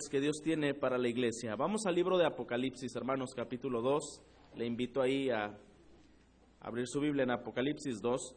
que Dios tiene para la iglesia. Vamos al libro de Apocalipsis, hermanos, capítulo 2. Le invito ahí a abrir su Biblia en Apocalipsis 2.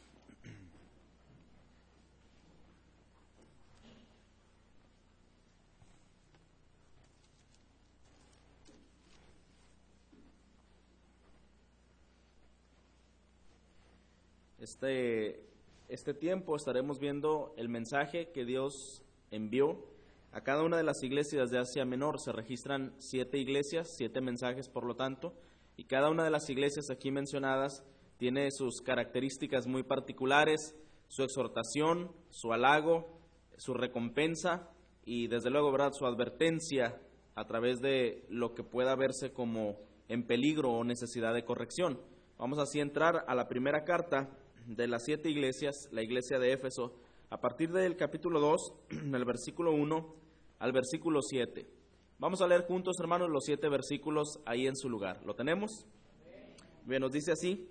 Este tiempo estaremos viendo el mensaje que Dios envió a cada una de las iglesias de Asia Menor. Se registran 7 iglesias, 7 mensajes por lo tanto, y cada una de las iglesias aquí mencionadas tiene sus características muy particulares, su exhortación, su halago, su recompensa y desde luego, ¿verdad?, su advertencia a través de lo que pueda verse como en peligro o necesidad de corrección. Vamos así a entrar a la primera carta de las 7 iglesias, la iglesia de Éfeso, a partir del capítulo 2, del versículo 1 al versículo 7. Vamos a leer juntos, hermanos, los 7 versículos ahí en su lugar. ¿Lo tenemos? Bien, nos dice así: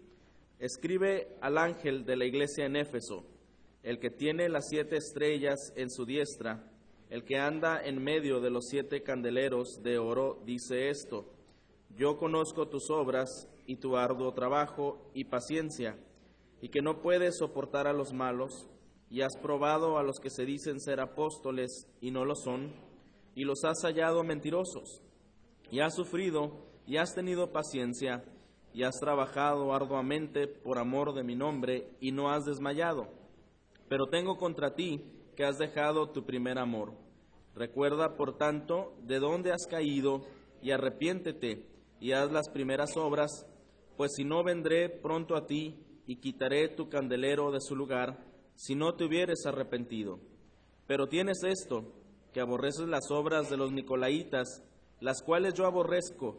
escribe al ángel de la iglesia en Éfeso, el que tiene las 7 estrellas en su diestra, el que anda en medio de los 7 candeleros de oro, dice esto: yo conozco tus obras y tu arduo trabajo y paciencia, y que no puedes soportar a los malos, y has probado a los que se dicen ser apóstoles y no lo son, y los has hallado mentirosos, y has sufrido y has tenido paciencia, y has trabajado arduamente por amor de mi nombre, y no has desmayado. Pero tengo contra ti que has dejado tu primer amor. Recuerda, por tanto, de dónde has caído, y arrepiéntete, y haz las primeras obras, pues si no, vendré pronto a ti, y quitaré tu candelero de su lugar, si no te hubieres arrepentido. Pero tienes esto, que aborreces las obras de los nicolaítas, las cuales yo aborrezco.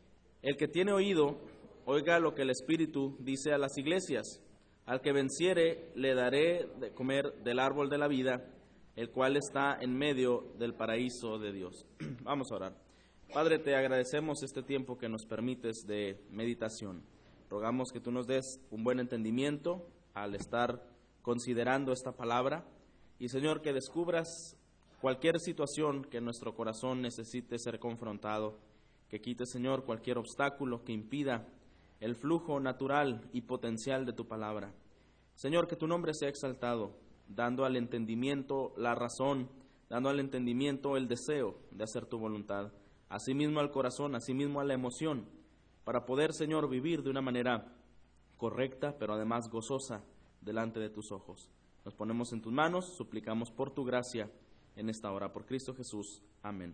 El que tiene oído, oiga lo que el Espíritu dice a las iglesias. Al que venciere, le daré de comer del árbol de la vida, el cual está en medio del paraíso de Dios. Vamos a orar. Padre, te agradecemos este tiempo que nos permites de meditación. Rogamos que tú nos des un buen entendimiento al estar considerando esta palabra. Y, Señor, que descubras cualquier situación que en nuestro corazón necesite ser confrontado. Que quite, Señor, cualquier obstáculo que impida el flujo natural y potencial de tu palabra. Señor, que tu nombre sea exaltado, dando al entendimiento la razón, dando al entendimiento el deseo de hacer tu voluntad. Asimismo al corazón, asimismo a la emoción, para poder, Señor, vivir de una manera correcta, pero además gozosa delante de tus ojos. Nos ponemos en tus manos, suplicamos por tu gracia en esta hora, por Cristo Jesús. Amén.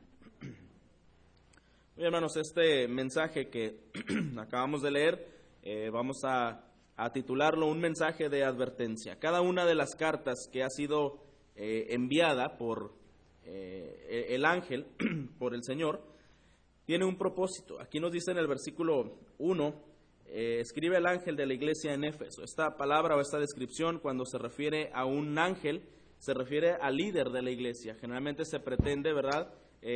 Bien, hermanos, este mensaje que acabamos de leer, vamos a titularlo un mensaje de advertencia. Cada una de las cartas que ha sido enviada por el ángel, por el Señor, tiene un propósito. Aquí nos dice en el versículo 1, escribe al ángel de la iglesia en Éfeso. Esta palabra o esta descripción, cuando se refiere a un ángel, se refiere al líder de la iglesia. Generalmente se pretende, ¿verdad?,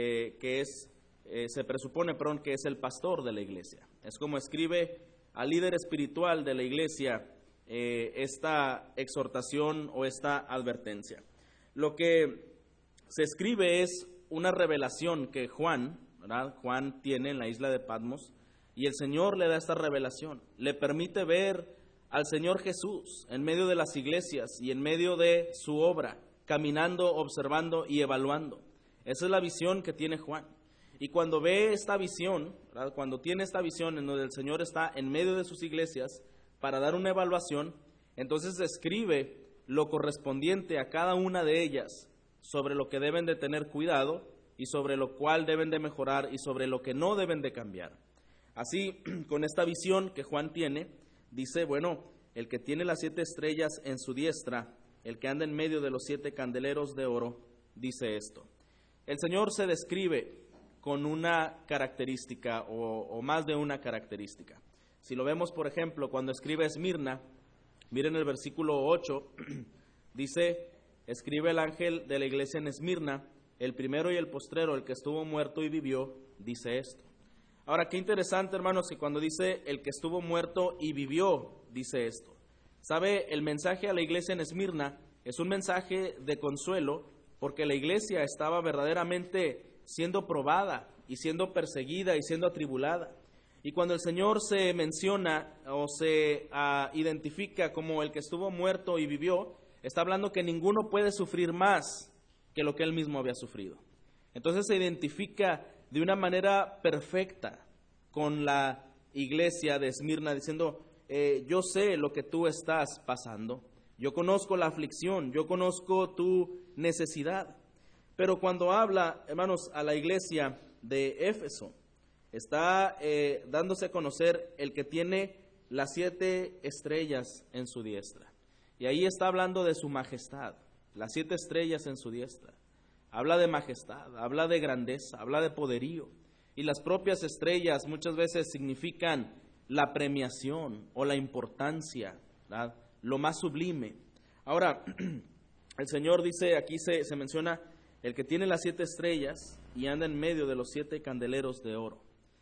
se presupone que es el pastor de la iglesia. Es como escribe al líder espiritual de la iglesia esta exhortación o esta advertencia. Lo que se escribe es una revelación que Juan tiene en la isla de Patmos, y el Señor le da esta revelación, le permite ver al Señor Jesús en medio de las iglesias y en medio de su obra, caminando, observando y evaluando. Esa es la visión que tiene Juan. Y cuando ve esta visión, ¿verdad?, cuando tiene esta visión en donde el Señor está en medio de sus iglesias para dar una evaluación, entonces escribe lo correspondiente a cada una de ellas, sobre lo que deben de tener cuidado y sobre lo cual deben de mejorar y sobre lo que no deben de cambiar. Así, con esta visión que Juan tiene, dice, bueno, el que tiene las 7 estrellas en su diestra, el que anda en medio de los 7 candeleros de oro, dice esto. El Señor se describe con una característica o más de una característica. Si lo vemos, por ejemplo, cuando escribe Esmirna, miren el versículo 8, dice, escribe el ángel de la iglesia en Esmirna, el primero y el postrero, el que estuvo muerto y vivió, dice esto. Ahora, qué interesante, hermanos, que cuando dice el que estuvo muerto y vivió, dice esto. ¿Sabe? El mensaje a la iglesia en Esmirna es un mensaje de consuelo, porque la iglesia estaba verdaderamente siendo probada y siendo perseguida y siendo atribulada. Y cuando el Señor se menciona o se identifica como el que estuvo muerto y vivió, está hablando que ninguno puede sufrir más que lo que Él mismo había sufrido. Entonces se identifica de una manera perfecta con la iglesia de Esmirna, diciendo, yo sé lo que tú estás pasando, yo conozco la aflicción, yo conozco tu necesidad. Pero cuando habla, hermanos, a la iglesia de Éfeso, está dándose a conocer el que tiene las 7 estrellas en su diestra. Y ahí está hablando de su majestad, las 7 estrellas en su diestra. Habla de majestad, habla de grandeza, habla de poderío. Y las propias estrellas muchas veces significan la premiación o la importancia, ¿verdad? Lo más sublime. Ahora, el Señor dice, aquí se menciona el que tiene las 7 estrellas y anda en medio de los 7 candeleros de oro.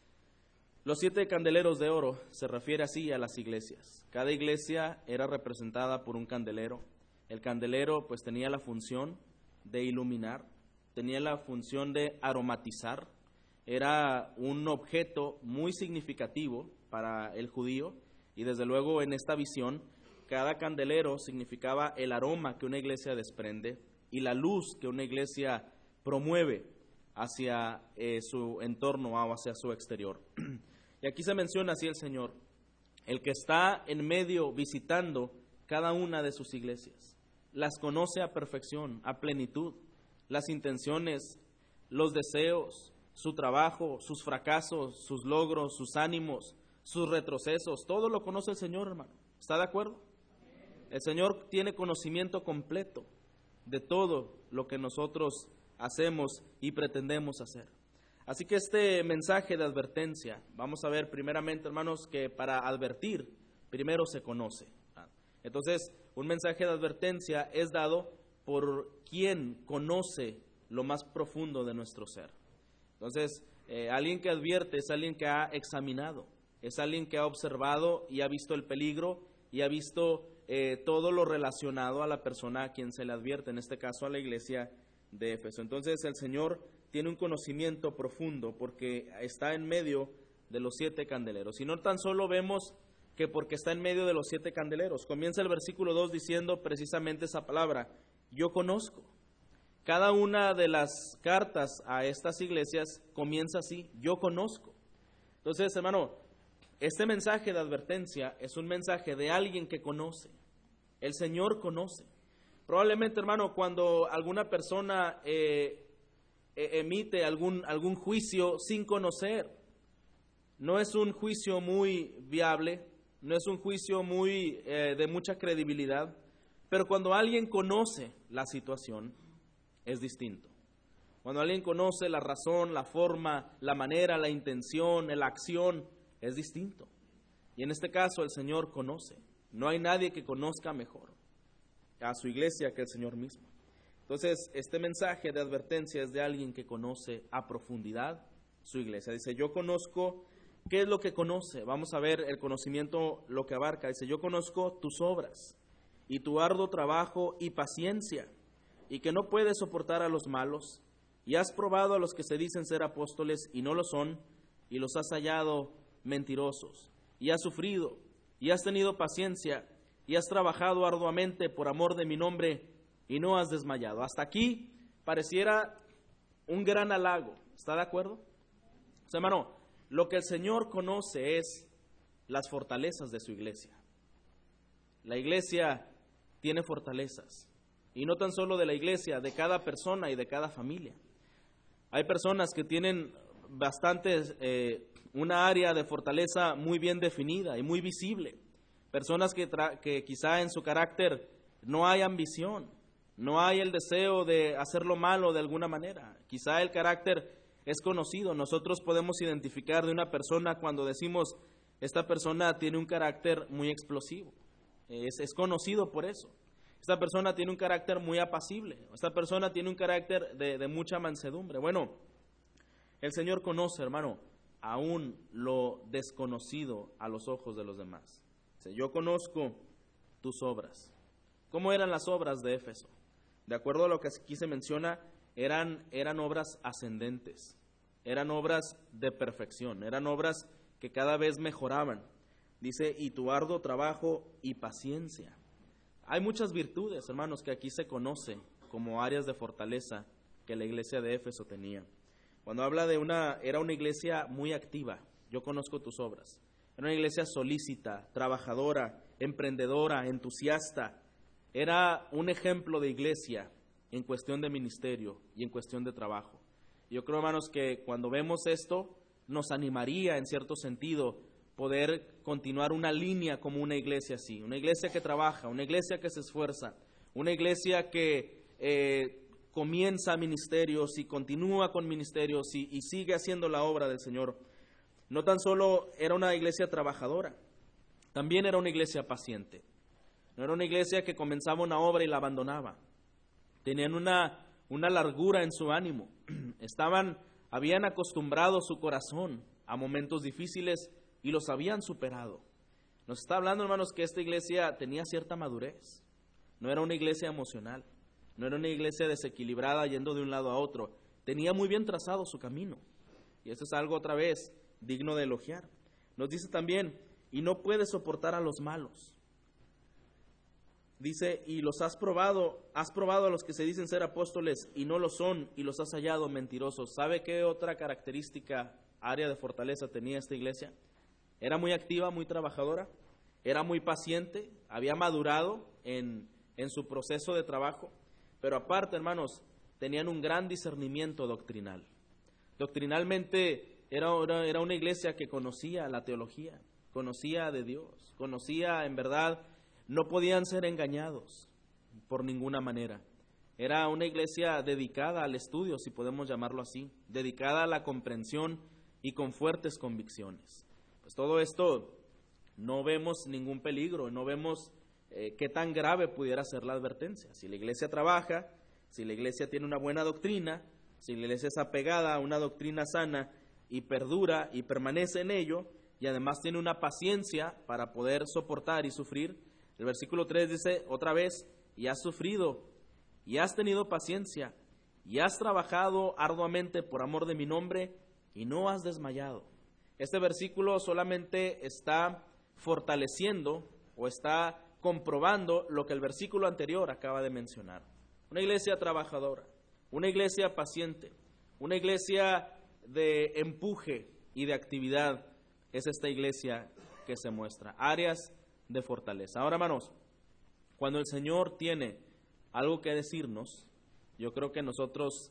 Los 7 candeleros de oro se refiere así a las iglesias. Cada iglesia era representada por un candelero. El candelero pues tenía la función de iluminar, tenía la función de aromatizar. Era un objeto muy significativo para el judío y desde luego en esta visión cada candelero significaba el aroma que una iglesia desprende y la luz que una iglesia promueve hacia su entorno o hacia su exterior. Y aquí se menciona así el Señor, el que está en medio visitando cada una de sus iglesias. Las conoce a perfección, a plenitud, las intenciones, los deseos, su trabajo, sus fracasos, sus logros, sus ánimos, sus retrocesos, todo lo conoce el Señor, hermano. ¿Está de acuerdo? El Señor tiene conocimiento completo de todo lo que nosotros hacemos y pretendemos hacer. Así que este mensaje de advertencia, vamos a ver primeramente, hermanos, que para advertir, primero se conoce. Entonces, un mensaje de advertencia es dado por quien conoce lo más profundo de nuestro ser. Entonces, alguien que advierte es alguien que ha examinado, es alguien que ha observado y ha visto el peligro y ha visto todo lo relacionado a la persona a quien se le advierte, en este caso a la iglesia de Éfeso. Entonces, el Señor tiene un conocimiento profundo porque está en medio de los 7 candeleros. Y no tan solo vemos que porque está en medio de los 7 candeleros. Comienza el versículo 2 diciendo precisamente esa palabra, yo conozco. Cada una de las cartas a estas iglesias comienza así, yo conozco. Entonces, hermano, este mensaje de advertencia es un mensaje de alguien que conoce. El Señor conoce. Probablemente, hermano, cuando alguna persona emite algún juicio sin conocer, no es un juicio muy viable, no es un juicio muy de mucha credibilidad, pero cuando alguien conoce la situación, es distinto. Cuando alguien conoce la razón, la forma, la manera, la intención, la acción, es distinto. Y en este caso el Señor conoce. No hay nadie que conozca mejor a su iglesia que el Señor mismo. Entonces, este mensaje de advertencia es de alguien que conoce a profundidad su iglesia. Dice, yo conozco, ¿qué es lo que conoce? Vamos a ver el conocimiento, lo que abarca. Dice, yo conozco tus obras y tu arduo trabajo y paciencia, y que no puedes soportar a los malos, y has probado a los que se dicen ser apóstoles y no lo son, y los has hallado mentirosos, y has sufrido, y has tenido paciencia, y has trabajado arduamente por amor de mi nombre, y no has desmayado. Hasta aquí pareciera un gran halago. ¿Está de acuerdo? O sea, hermano, lo que el Señor conoce es las fortalezas de su iglesia. La iglesia tiene fortalezas. Y no tan solo de la iglesia, de cada persona y de cada familia. Hay personas que tienen una área de fortaleza muy bien definida y muy visible. Personas que quizá en su carácter no hay ambición, no hay el deseo de hacer lo malo de alguna manera. Quizá el carácter es conocido. Nosotros podemos identificar de una persona cuando decimos, esta persona tiene un carácter muy explosivo. Es conocido por eso. Esta persona tiene un carácter muy apacible. Esta persona tiene un carácter de mucha mansedumbre. Bueno, el Señor conoce, hermano, aún lo desconocido a los ojos de los demás. Yo conozco tus obras. ¿Cómo eran las obras de Éfeso? De acuerdo a lo que aquí se menciona, eran obras ascendentes, eran obras de perfección, eran obras que cada vez mejoraban. Dice, y tu arduo trabajo y paciencia. Hay muchas virtudes, hermanos, que aquí se conoce como áreas de fortaleza que la iglesia de Éfeso tenía. Cuando habla era una iglesia muy activa. Yo conozco tus obras. Era una iglesia solícita, trabajadora, emprendedora, entusiasta. Era un ejemplo de iglesia en cuestión de ministerio y en cuestión de trabajo. Yo creo, hermanos, que cuando vemos esto, nos animaría en cierto sentido poder continuar una línea como una iglesia así. Una iglesia que trabaja, una iglesia que se esfuerza, una iglesia que comienza ministerios y continúa con ministerios y sigue haciendo la obra del Señor. No tan solo era una iglesia trabajadora, también era una iglesia paciente. No era una iglesia que comenzaba una obra y la abandonaba. Tenían una largura en su ánimo. Habían acostumbrado su corazón a momentos difíciles y los habían superado. Nos está hablando, hermanos, que esta iglesia tenía cierta madurez. No era una iglesia emocional. No era una iglesia desequilibrada yendo de un lado a otro. Tenía muy bien trazado su camino. Y eso es algo otra vez digno de elogiar. Nos dice también, y no puedes soportar a los malos. Dice, y has probado a los que se dicen ser apóstoles y no lo son, y los has hallado mentirosos. ¿Sabe qué otra característica, área de fortaleza tenía esta iglesia? Era muy activa, muy trabajadora, era muy paciente, había madurado en su proceso de trabajo. Pero aparte, hermanos, tenían un gran discernimiento doctrinal. Doctrinalmente era una iglesia que conocía la teología, conocía de Dios, conocía en verdad, no podían ser engañados por ninguna manera. Era una iglesia dedicada al estudio, si podemos llamarlo así, dedicada a la comprensión y con fuertes convicciones. Pues todo esto no vemos ningún peligro, no vemos qué tan grave pudiera ser la advertencia. Si la iglesia trabaja, si la iglesia tiene una buena doctrina, si la iglesia es apegada a una doctrina sana y perdura y permanece en ello, y además tiene una paciencia para poder soportar y sufrir. El versículo 3 dice otra vez, y has sufrido, y has tenido paciencia, y has trabajado arduamente por amor de mi nombre, y no has desmayado. Este versículo solamente está fortaleciendo o está comprobando lo que el versículo anterior acaba de mencionar. Una iglesia trabajadora, una iglesia paciente, una iglesia de empuje y de actividad es esta iglesia que se muestra. Áreas de fortaleza. Ahora, hermanos, cuando el Señor tiene algo que decirnos, yo creo que nosotros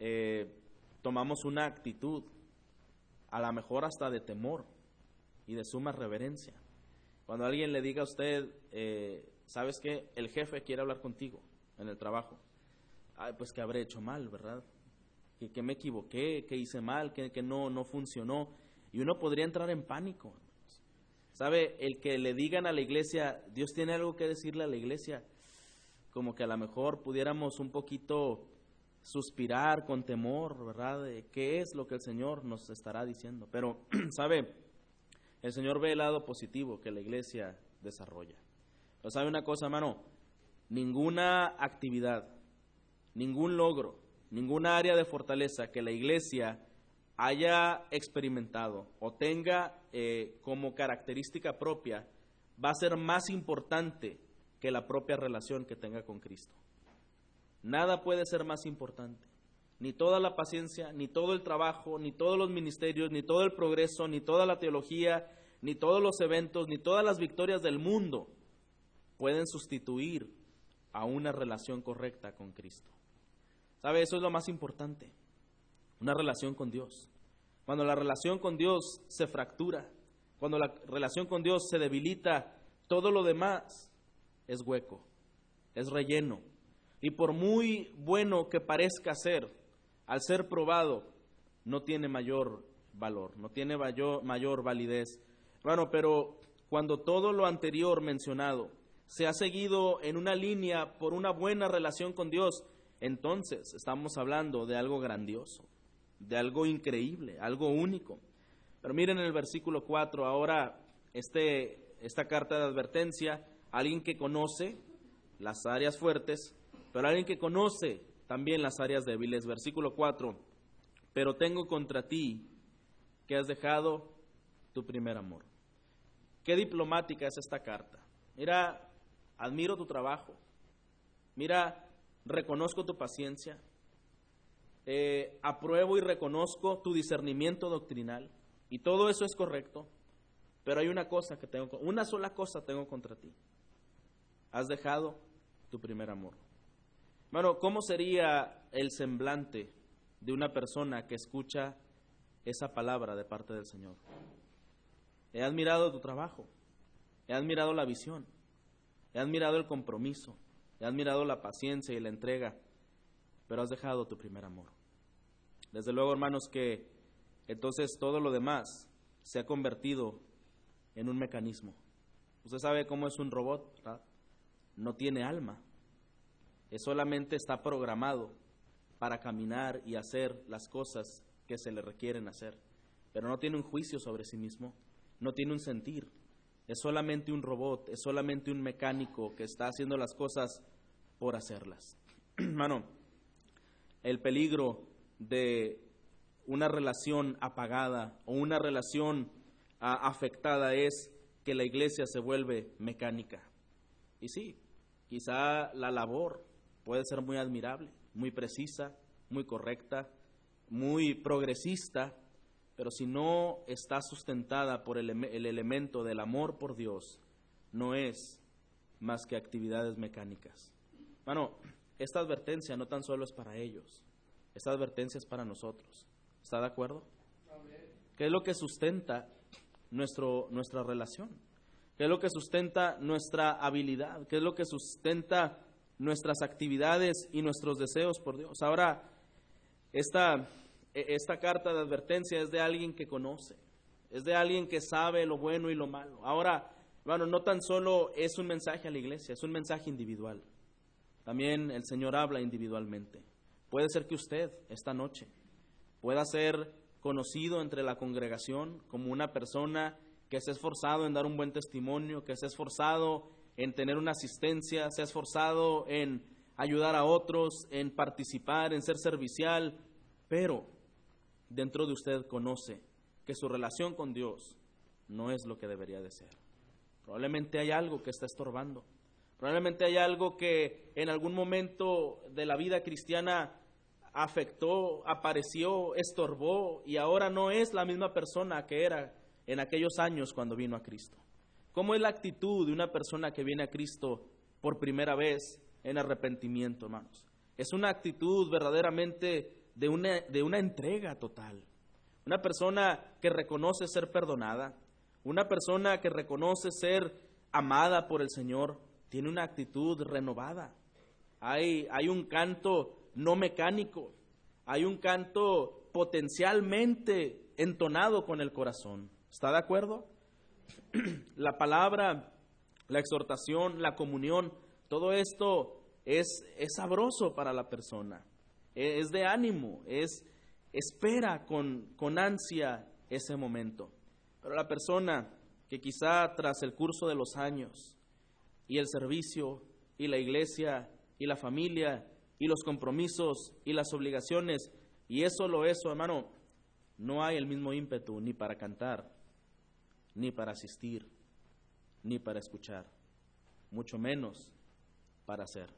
tomamos una actitud, a lo mejor hasta de temor y de suma reverencia. Cuando alguien le diga a usted, ¿sabes qué? El jefe quiere hablar contigo en el trabajo. Ay, pues que habré hecho mal, ¿verdad? Que me equivoqué, que hice mal, que no funcionó. Y uno podría entrar en pánico. ¿Sabe? El que le digan a la iglesia, Dios tiene algo que decirle a la iglesia, como que a lo mejor pudiéramos un poquito suspirar con temor, ¿verdad? ¿Qué es lo que el Señor nos estará diciendo? Pero, ¿sabe? El Señor ve el lado positivo que la iglesia desarrolla. Pero ¿sabe una cosa, hermano? Ninguna actividad, ningún logro, ninguna área de fortaleza que la iglesia haya experimentado o tenga como característica propia va a ser más importante que la propia relación que tenga con Cristo. Nada puede ser más importante. Ni toda la paciencia, ni todo el trabajo, ni todos los ministerios, ni todo el progreso, ni toda la teología, ni todos los eventos, ni todas las victorias del mundo pueden sustituir a una relación correcta con Cristo. ¿Sabe? Eso es lo más importante. Una relación con Dios. Cuando la relación con Dios se fractura, cuando la relación con Dios se debilita, todo lo demás es hueco, es relleno. Y por muy bueno que parezca ser, al ser probado, no tiene mayor valor, no tiene mayor validez. Bueno, pero cuando todo lo anterior mencionado se ha seguido en una línea por una buena relación con Dios, entonces estamos hablando de algo grandioso, de algo increíble, algo único. Pero miren en el versículo 4, ahora esta carta de advertencia, alguien que conoce las áreas fuertes, pero alguien que conoce también las áreas débiles. Versículo 4, pero tengo contra ti que has dejado tu primer amor. Qué diplomática es esta carta. Mira, admiro tu trabajo. Mira, reconozco tu paciencia. Apruebo y reconozco tu discernimiento doctrinal. Y todo eso es correcto. Pero hay una sola cosa tengo contra ti. Has dejado tu primer amor. Bueno, ¿cómo sería el semblante de una persona que escucha esa palabra de parte del Señor? He admirado tu trabajo, he admirado la visión, he admirado el compromiso, he admirado la paciencia y la entrega, pero has dejado tu primer amor. Desde luego, hermanos, que entonces todo lo demás se ha convertido en un mecanismo. Usted sabe cómo es un robot, ¿verdad? No tiene alma, solamente está programado para caminar y hacer las cosas que se le requieren hacer, pero no tiene un juicio sobre sí mismo, no tiene un sentir, es solamente un robot, es solamente un mecánico que está haciendo las cosas por hacerlas. Hermano, el peligro de una relación apagada o una relación afectada es que la iglesia se vuelve mecánica. Y sí, quizá la labor puede ser muy admirable, muy precisa, muy correcta, muy progresista, pero si no está sustentada por el elemento del amor por Dios, no es más que actividades mecánicas. Bueno, esta advertencia no tan solo es para ellos, esta advertencia es para nosotros. ¿Está de acuerdo? ¿Qué es lo que sustenta nuestra relación? ¿Qué es lo que sustenta nuestra habilidad? ¿Qué es lo que sustenta nuestras actividades y nuestros deseos por Dios? Ahora, esta carta de advertencia es de alguien que conoce, es de alguien que sabe lo bueno y lo malo. Ahora, bueno, no tan solo es un mensaje a la iglesia, es un mensaje individual. También el Señor habla individualmente. Puede ser que usted, esta noche, pueda ser conocido entre la congregación como una persona que se ha esforzado en dar un buen testimonio, que se ha esforzado en tener una asistencia, se ha esforzado en ayudar a otros, en participar, en ser servicial, pero dentro de usted conoce que su relación con Dios no es lo que debería de ser. Probablemente hay algo que está estorbando, probablemente hay algo que en algún momento de la vida cristiana afectó, apareció, estorbó y ahora no es la misma persona que era en aquellos años cuando vino a Cristo. ¿Cómo es la actitud de una persona que viene a Cristo por primera vez en arrepentimiento, hermanos? Es una actitud verdaderamente de una entrega total. Una persona que reconoce ser perdonada, una persona que reconoce ser amada por el Señor, tiene una actitud renovada. Hay un canto no mecánico, hay un canto potencialmente entonado con el corazón. ¿Está de acuerdo? La palabra, la exhortación, la comunión, todo esto es sabroso para la persona, es de ánimo, espera con ansia ese momento. Pero la persona que quizá tras el curso de los años y el servicio y la iglesia y la familia y los compromisos y las obligaciones, y es solo eso, hermano, no hay el mismo ímpetu ni para cantar, ni para asistir, ni para escuchar, mucho menos para hacer.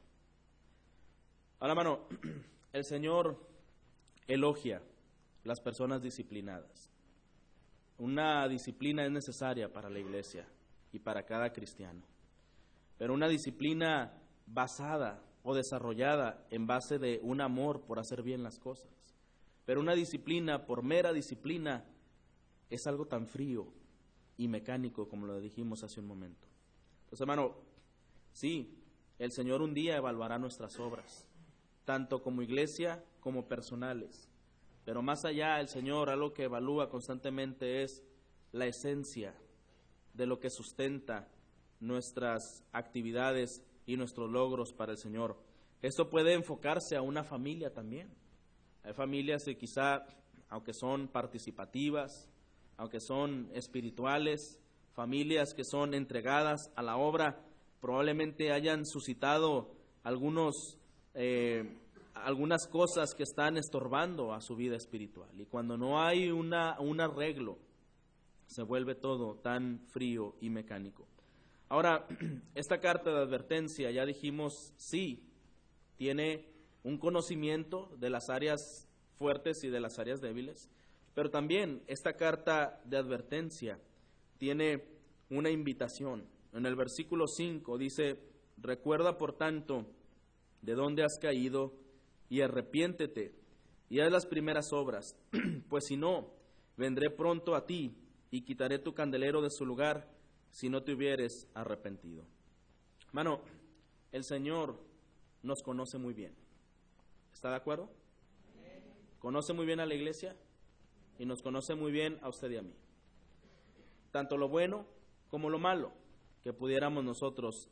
Ahora, hermano, el Señor elogia las personas disciplinadas. Una disciplina es necesaria para la iglesia y para cada cristiano, pero una disciplina basada o desarrollada en base de un amor por hacer bien las cosas. Pero una disciplina por mera disciplina es algo tan frío y mecánico como lo dijimos hace un momento. Entonces, hermano, sí, el Señor un día evaluará nuestras obras, tanto como iglesia como personales. Pero más allá, el Señor algo que evalúa constantemente es la esencia de lo que sustenta nuestras actividades y nuestros logros para el Señor. Esto puede enfocarse a una familia también. Hay familias que quizá, aunque son participativas, aunque son espirituales, familias que son entregadas a la obra, probablemente hayan suscitado algunos algunas cosas que están estorbando a su vida espiritual. Y cuando no hay un arreglo, se vuelve todo tan frío y mecánico. Ahora, esta carta de advertencia, ya dijimos, sí, tiene un conocimiento de las áreas fuertes y de las áreas débiles, pero también esta carta de advertencia tiene una invitación. En el versículo 5 dice: recuerda por tanto de dónde has caído y arrepiéntete y haz las primeras obras, pues si no, vendré pronto a ti y quitaré tu candelero de su lugar si no te hubieres arrepentido. Hermano, el Señor nos conoce muy bien. ¿Está de acuerdo? Conoce muy bien a la iglesia y nos conoce muy bien a usted y a mí. Tanto lo bueno como lo malo que pudiéramos nosotros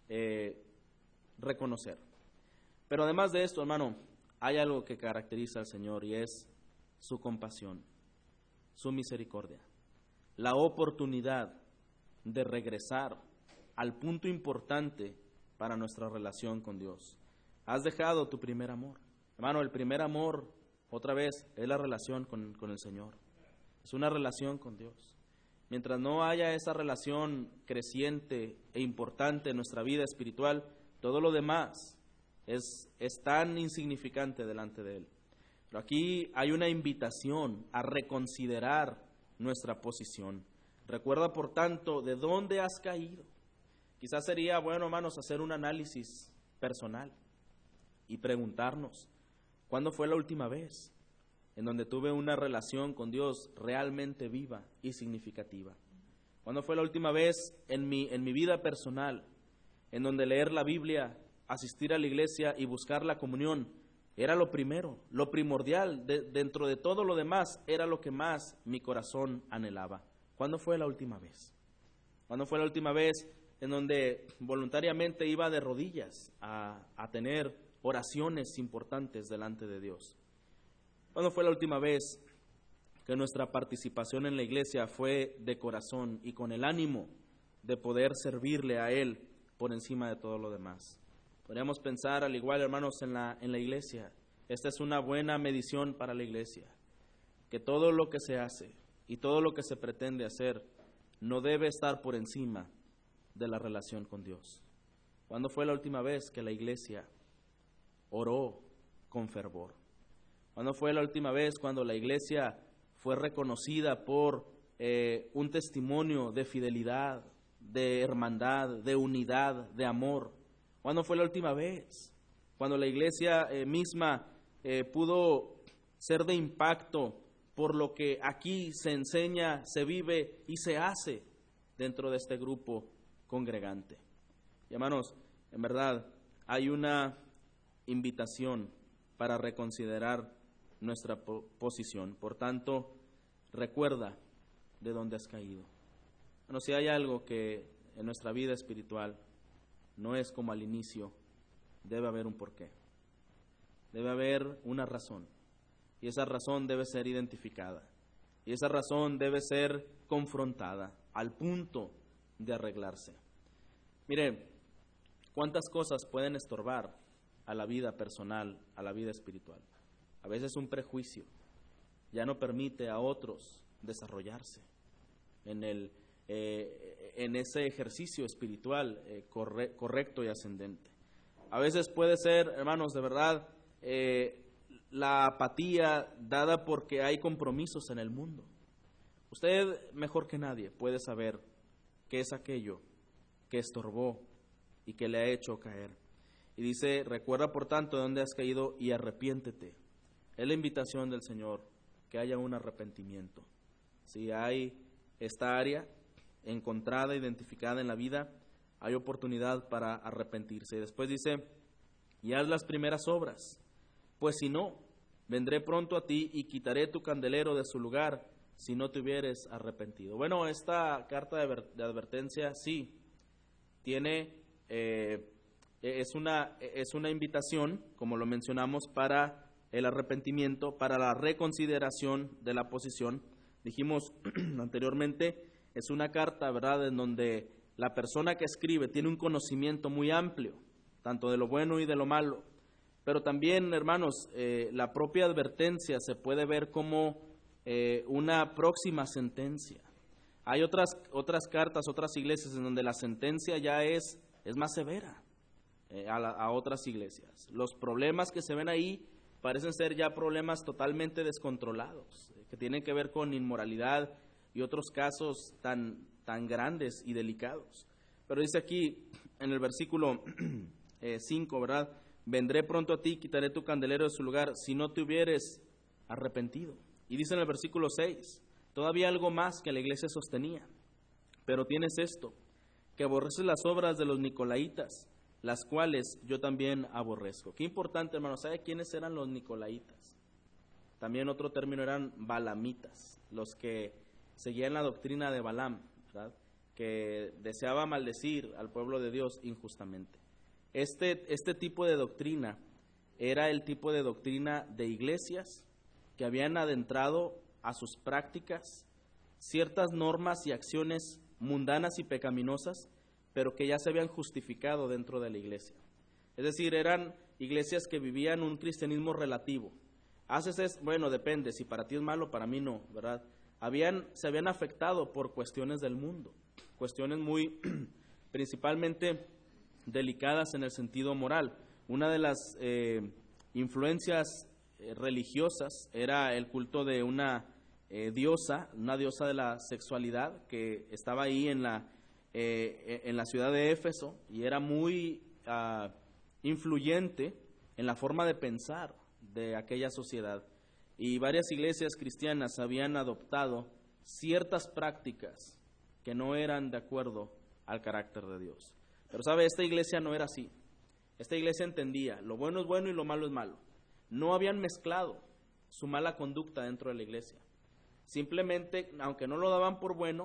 reconocer. Pero además de esto, hermano, hay algo que caracteriza al Señor y es su compasión, su misericordia, la oportunidad de regresar al punto importante para nuestra relación con Dios. Has dejado tu primer amor. Hermano, el primer amor, otra vez, es la relación con el Señor. Es una relación con Dios. Mientras no haya esa relación creciente e importante en nuestra vida espiritual, todo lo demás es tan insignificante delante de Él. Pero aquí hay una invitación a reconsiderar nuestra posición. Recuerda, por tanto, de dónde has caído. Quizás sería bueno, hermanos, hacer un análisis personal y preguntarnos, ¿cuándo fue la última vez en donde tuve una relación con Dios realmente viva y significativa? ¿Cuándo fue la última vez en mi vida personal en donde leer la Biblia, asistir a la iglesia y buscar la comunión era lo primero, lo primordial, dentro de todo lo demás era lo que más mi corazón anhelaba? ¿Cuándo fue la última vez? ¿Cuándo fue la última vez en donde voluntariamente iba de rodillas a tener oraciones importantes delante de Dios? ¿Cuándo fue la última vez que nuestra participación en la iglesia fue de corazón y con el ánimo de poder servirle a Él por encima de todo lo demás? Podríamos pensar al igual, hermanos, en la iglesia. Esta es una buena medición para la iglesia, que todo lo que se hace y todo lo que se pretende hacer no debe estar por encima de la relación con Dios. ¿Cuándo fue la última vez que la iglesia oró con fervor? ¿Cuándo fue la última vez cuando la iglesia fue reconocida por un testimonio de fidelidad, de hermandad, de unidad, de amor? ¿Cuándo fue la última vez cuando la iglesia misma pudo ser de impacto por lo que aquí se enseña, se vive y se hace dentro de este grupo congregante? Y hermanos, en verdad hay una invitación para reconsiderar nuestra posición. Por tanto, recuerda de dónde has caído. Bueno, si hay algo que en nuestra vida espiritual no es como al inicio, debe haber un porqué. Debe haber una razón. Y esa razón debe ser identificada. Y esa razón debe ser confrontada al punto de arreglarse. Mire, ¿cuántas cosas pueden estorbar a la vida personal, a la vida espiritual? A veces un prejuicio ya no permite a otros desarrollarse en ese ejercicio espiritual correcto y ascendente. A veces puede ser, hermanos, de verdad, la apatía dada porque hay compromisos en el mundo. Usted, mejor que nadie, puede saber qué es aquello que estorbó y que le ha hecho caer. Y dice: recuerda por tanto de dónde has caído y arrepiéntete. Es la invitación del Señor, que haya un arrepentimiento. Si hay esta área encontrada, identificada en la vida, hay oportunidad para arrepentirse. Y después dice: y haz las primeras obras, pues si no, vendré pronto a ti y quitaré tu candelero de su lugar si no te hubieres arrepentido. Bueno, esta carta de advertencia sí tiene, es una invitación, como lo mencionamos, para el arrepentimiento, para la reconsideración de la posición. Dijimos anteriormente, es una carta, ¿verdad?, en donde la persona que escribe tiene un conocimiento muy amplio, tanto de lo bueno y de lo malo, Pero también, hermanos, la propia advertencia se puede ver como una próxima sentencia. Hay otras cartas, otras iglesias en donde la sentencia ya es más severa a otras iglesias. Los problemas que se ven ahí parecen ser ya problemas totalmente descontrolados, que tienen que ver con inmoralidad y otros casos tan grandes y delicados. Pero dice aquí en el versículo 5, ¿verdad? Vendré pronto a ti, quitaré tu candelero de su lugar, si no te hubieres arrepentido. Y dice en el versículo 6, todavía algo más que la iglesia sostenía. Pero tienes esto, que aborreces las obras de los nicolaitas, las cuales yo también aborrezco. Qué importante, hermano. ¿Sabe quiénes eran los nicolaitas? También otro término eran balamitas, los que seguían la doctrina de Balaam, ¿verdad? Que deseaba maldecir al pueblo de Dios injustamente. Este tipo de doctrina era el tipo de doctrina de iglesias que habían adentrado a sus prácticas ciertas normas y acciones mundanas y pecaminosas, pero que ya se habían justificado dentro de la iglesia. Es decir, eran iglesias que vivían un cristianismo relativo. Bueno, depende, si para ti es malo, para mí no, ¿verdad? Se habían afectado por cuestiones del mundo, cuestiones muy principalmente delicadas en el sentido moral. Una de las influencias religiosas era el culto de una diosa de la sexualidad que estaba ahí en la ciudad de Éfeso y era muy influyente en la forma de pensar de aquella sociedad. Y varias iglesias cristianas habían adoptado ciertas prácticas que no eran de acuerdo al carácter de Dios. Pero sabe, esta iglesia no era así. Esta iglesia entendía, lo bueno es bueno y lo malo es malo. No habían mezclado su mala conducta dentro de la iglesia. Simplemente, aunque no lo daban por bueno,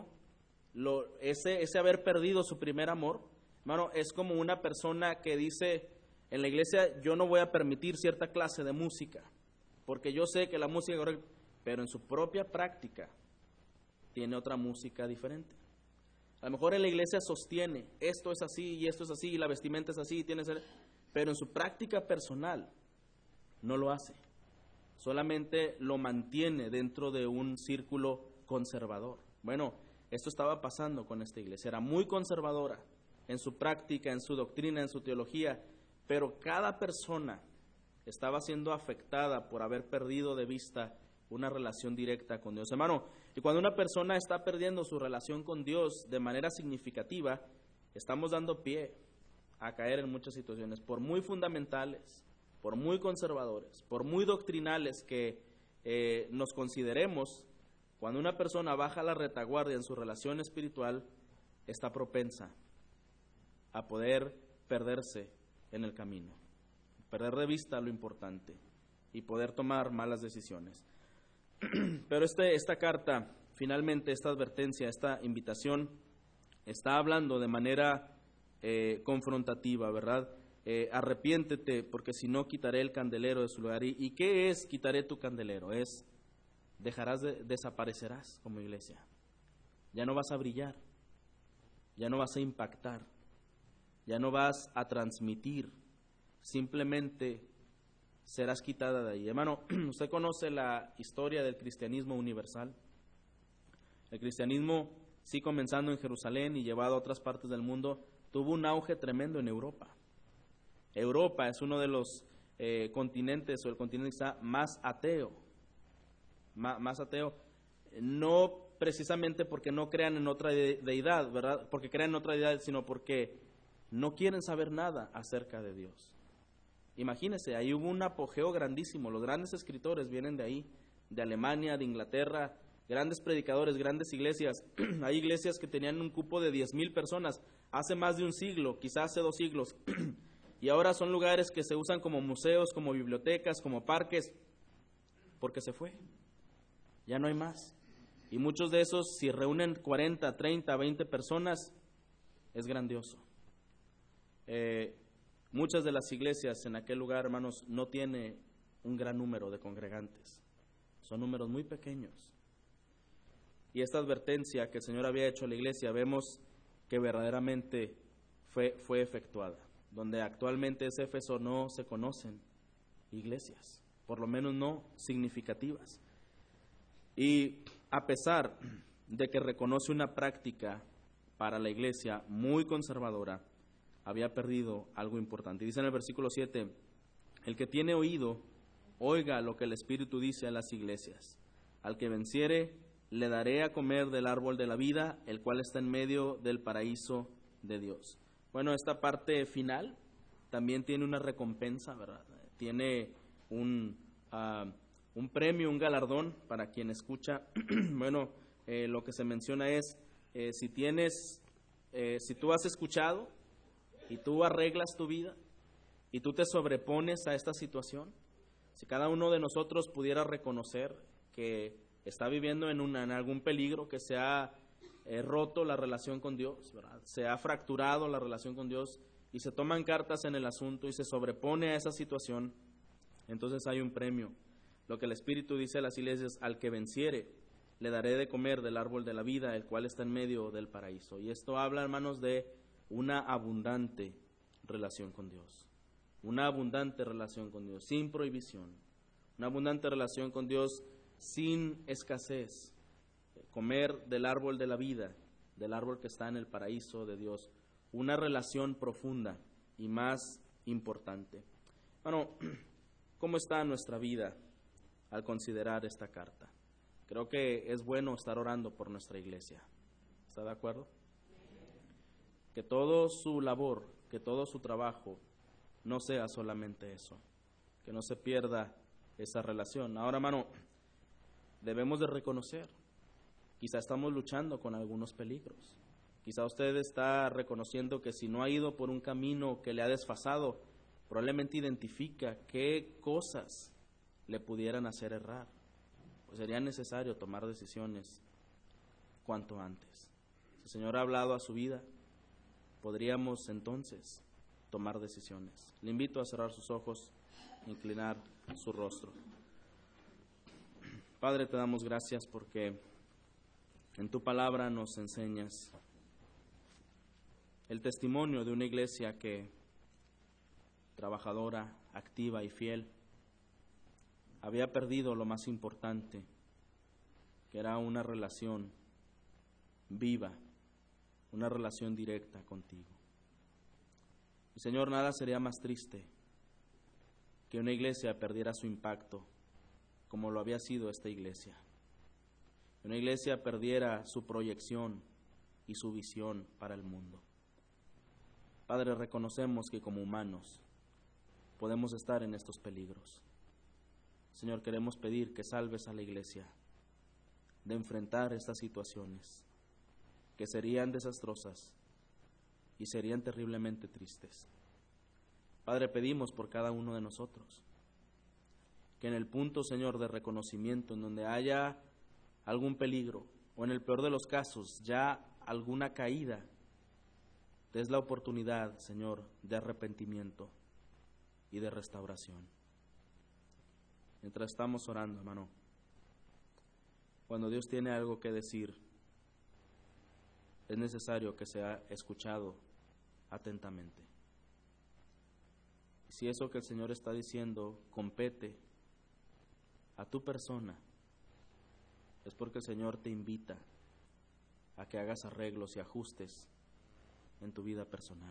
ese haber perdido su primer amor, hermano, es como una persona que dice, en la iglesia yo no voy a permitir cierta clase de música, porque yo sé que la música es correcta, pero en su propia práctica tiene otra música diferente. A lo mejor en la iglesia sostiene, esto es así y esto es así y la vestimenta es así, pero en su práctica personal no lo hace. Solamente lo mantiene dentro de un círculo conservador. Bueno, esto estaba pasando con esta iglesia. Era muy conservadora en su práctica, en su doctrina, en su teología, pero cada persona estaba siendo afectada por haber perdido de vista una relación directa con Dios. Hermano, y cuando una persona está perdiendo su relación con Dios de manera significativa, estamos dando pie a caer en muchas situaciones, por muy fundamentales, por muy conservadores, por muy doctrinales que nos consideremos. Cuando una persona baja la retaguardia en su relación espiritual, está propensa a poder perderse en el camino, perder de vista lo importante y poder tomar malas decisiones. Pero esta carta, finalmente, esta advertencia, esta invitación, está hablando de manera confrontativa, ¿verdad? Arrepiéntete, porque si no quitaré el candelero de su lugar. ¿Y qué es quitaré tu candelero? Es desaparecerás como iglesia. Ya no vas a brillar, ya no vas a impactar, ya no vas a transmitir, simplemente serás quitada de ahí. Hermano, ¿usted conoce la historia del cristianismo universal? El cristianismo, sí, comenzando en Jerusalén y llevado a otras partes del mundo, tuvo un auge tremendo en Europa. Europa es uno de los continentes, o el continente está más ateo, más ateo, no precisamente porque no crean en otra deidad, ¿verdad? Porque crean en otra deidad, sino porque no quieren saber nada acerca de Dios. Imagínense, ahí hubo un apogeo grandísimo. Los grandes escritores vienen de ahí, de Alemania, de Inglaterra, grandes predicadores, grandes iglesias. Hay iglesias que tenían un cupo de 10,000 personas hace más de un siglo, quizás hace 2 siglos. Y ahora son lugares que se usan como museos, como bibliotecas, como parques, porque se fue. Ya no hay más. Y muchos de esos, si reúnen 40, 30, 20 personas, es grandioso. Muchas de las iglesias en aquel lugar, hermanos, no tiene un gran número de congregantes. Son números muy pequeños. Y esta advertencia que el Señor había hecho a la iglesia, vemos que verdaderamente fue efectuada. Donde actualmente es Éfeso no se conocen iglesias, por lo menos no significativas. Y a pesar de que reconoce una práctica para la iglesia muy conservadora, había perdido algo importante. Dice en el versículo 7, el que tiene oído, oiga lo que el Espíritu dice a las iglesias. Al que venciere, le daré a comer del árbol de la vida, el cual está en medio del paraíso de Dios. Bueno, esta parte final también tiene una recompensa, ¿verdad? Tiene un premio, un galardón para quien escucha. Bueno, lo que se menciona es, si tú has escuchado y tú arreglas tu vida y tú te sobrepones a esta situación, si cada uno de nosotros pudiera reconocer que está viviendo en algún peligro, que se ha roto la relación con Dios, ¿verdad? Se ha fracturado la relación con Dios y se toman cartas en el asunto y se sobrepone a esa situación, entonces hay un premio. Lo que el Espíritu dice a las iglesias, al que venciere, le daré de comer del árbol de la vida, el cual está en medio del paraíso. Y esto habla, hermanos, de una abundante relación con Dios. Una abundante relación con Dios, sin prohibición. Una abundante relación con Dios sin escasez. Comer del árbol de la vida, del árbol que está en el paraíso de Dios. Una relación profunda y más importante. Bueno, ¿cómo está nuestra vida al considerar esta carta? Creo que es bueno estar orando por nuestra iglesia. ¿Está de acuerdo? Que todo su labor, que todo su trabajo no sea solamente eso, que no se pierda esa relación. Ahora, hermano, debemos de reconocer, quizá estamos luchando con algunos peligros. Quizá usted está reconociendo que si no ha ido por un camino que le ha desfasado, probablemente identifica qué cosas le pudieran hacer errar. Pues sería necesario tomar decisiones cuanto antes. Si el Señor ha hablado a su vida, podríamos entonces tomar decisiones. Le invito a cerrar sus ojos, inclinar su rostro. Padre, te damos gracias porque en tu palabra nos enseñas el testimonio de una iglesia que, trabajadora, activa y fiel, había perdido lo más importante, que era una relación viva, una relación directa contigo. Y Señor, nada sería más triste que una iglesia perdiera su impacto como lo había sido esta iglesia. Que una iglesia perdiera su proyección y su visión para el mundo. Padre, reconocemos que como humanos podemos estar en estos peligros. Señor, queremos pedir que salves a la iglesia de enfrentar estas situaciones que serían desastrosas y serían terriblemente tristes. Padre, pedimos por cada uno de nosotros que en el punto, Señor, de reconocimiento, en donde haya algún peligro o en el peor de los casos ya alguna caída, des la oportunidad, Señor, de arrepentimiento y de restauración. Mientras estamos orando, hermano, cuando Dios tiene algo que decir, es necesario que sea escuchado atentamente. Y si eso que el Señor está diciendo compete a tu persona, es porque el Señor te invita a que hagas arreglos y ajustes en tu vida personal.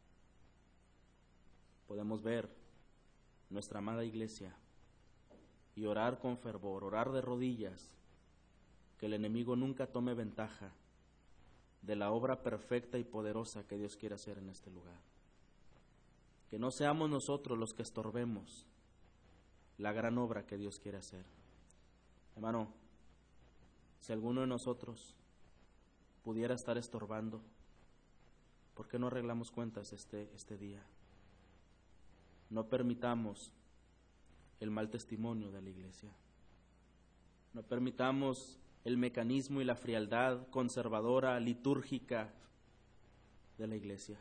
Podemos ver nuestra amada iglesia y orar con fervor, orar de rodillas, que el enemigo nunca tome ventaja de la obra perfecta y poderosa que Dios quiere hacer en este lugar. Que no seamos nosotros los que estorbemos la gran obra que Dios quiere hacer. Hermano, si alguno de nosotros pudiera estar estorbando, ¿por qué no arreglamos cuentas este día? No permitamos el mal testimonio de la iglesia. No permitamos el mecanismo y la frialdad conservadora, litúrgica de la iglesia.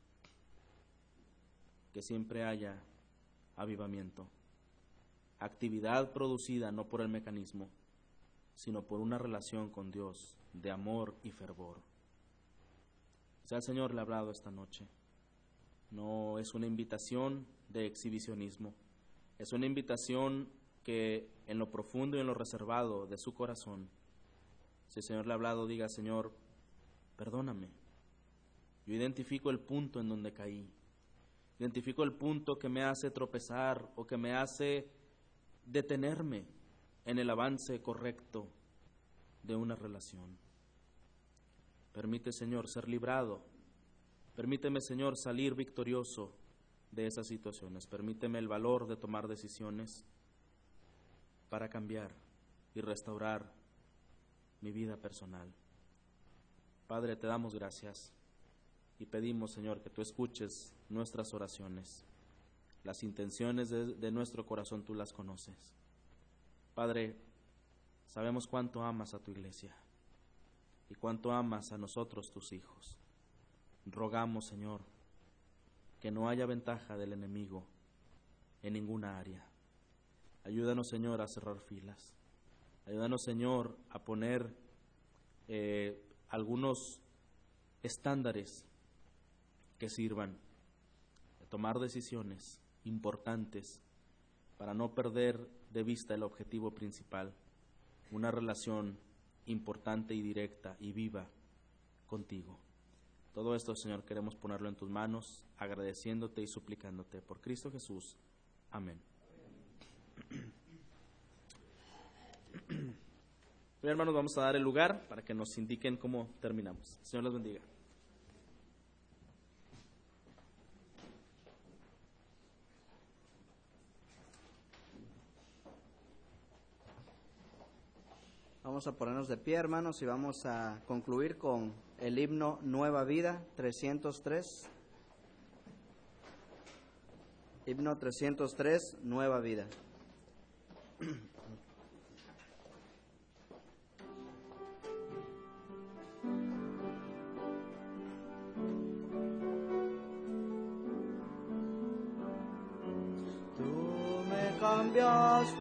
Que siempre haya avivamiento, actividad producida no por el mecanismo, sino por una relación con Dios de amor y fervor. Quizá el Señor le ha hablado esta noche. No es una invitación de exhibicionismo, Es una invitación que en lo profundo y en lo reservado de su corazón, si el Señor le ha hablado, diga: Señor, perdóname. Yo identifico el punto en donde caí. Identifico el punto que me hace tropezar o que me hace detenerme en el avance correcto de una relación. Permite, Señor, ser librado. Permíteme, Señor, salir victorioso de esas situaciones. Permíteme el valor de tomar decisiones para cambiar y restaurar mi vida personal. Padre, te damos gracias y pedimos, Señor, que tú escuches nuestras oraciones. Las intenciones de nuestro corazón tú las conoces. Padre, sabemos cuánto amas a tu iglesia y cuánto amas a nosotros, tus hijos. Rogamos, Señor, que no haya ventaja del enemigo en ninguna área. Ayúdanos, Señor, a cerrar filas. Ayúdanos, Señor, a poner algunos estándares que sirvan a tomar decisiones importantes para no perder de vista el objetivo principal, una relación importante y directa y viva contigo. Todo esto, Señor, queremos ponerlo en tus manos, agradeciéndote y suplicándote por Cristo Jesús. Amén. Bien, hermanos, vamos a dar el lugar para que nos indiquen cómo terminamos. El Señor los bendiga. Vamos a ponernos de pie, hermanos, y vamos a concluir con el himno Nueva Vida 303. Himno 303, Nueva Vida. Tú me cambias.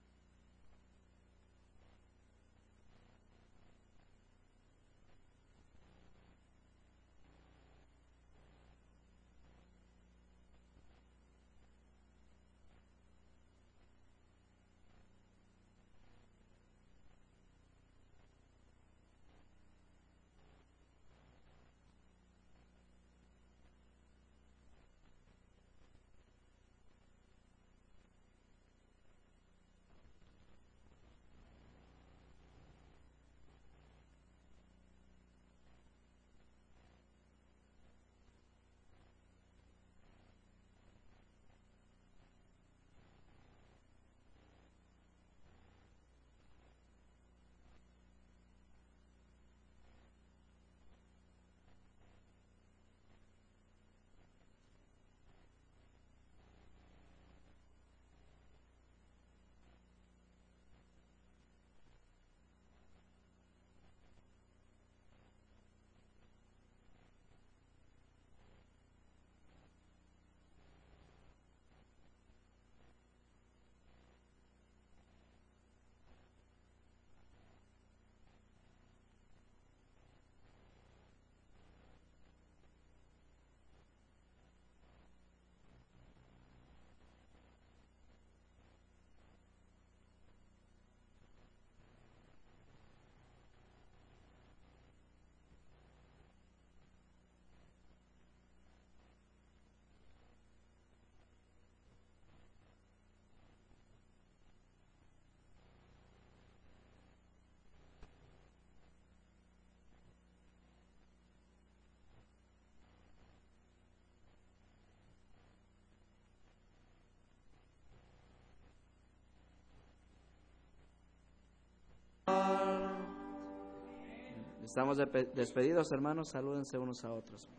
Estamos despedidos, hermanos. Salúdense unos a otros.